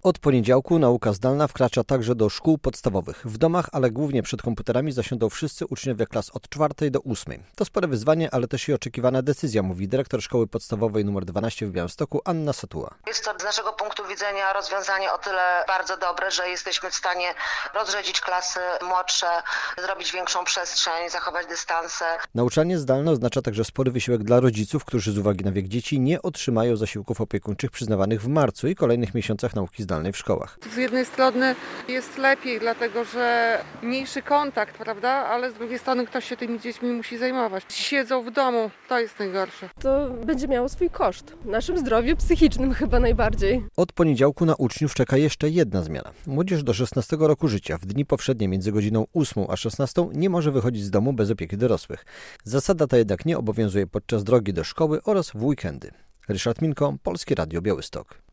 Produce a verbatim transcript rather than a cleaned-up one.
Od poniedziałku nauka zdalna wkracza także do szkół podstawowych. W domach, ale głównie przed komputerami zasiądą wszyscy uczniowie klas od czwartej do ósmej. To spore wyzwanie, ale też i oczekiwana decyzja, mówi dyrektor szkoły podstawowej nr dwanaście w Białymstoku Anna Sotuła. Jest to z naszego punktu widzenia rozwiązanie o tyle bardzo dobre, że jesteśmy w stanie rozrzedzić klasy młodsze, zrobić większą przestrzeń, zachować dystanse. Nauczanie zdalne oznacza także spory wysiłek dla rodziców, którzy z uwagi na wiek dzieci nie otrzymają zasiłków opiekuńczych przyznawanych w marcu i kolejnych miesiącach nauki zdalnej w szkołach. Z jednej strony jest lepiej, dlatego że mniejszy kontakt, prawda, ale z drugiej strony ktoś się tymi dziećmi musi zajmować. Siedzą w domu, to jest najgorsze. To będzie miało swój koszt. Naszym zdrowiu psychicznym chyba najbardziej. Od poniedziałku na uczniów czeka jeszcze jedna zmiana. Młodzież do szesnastego roku życia w dni powszednie między godziną ósmą a szesnastą nie może wychodzić z domu bez opieki dorosłych. Zasada ta jednak nie obowiązuje podczas drogi do szkoły oraz w weekendy. Ryszard Minko, Polskie Radio Białystok.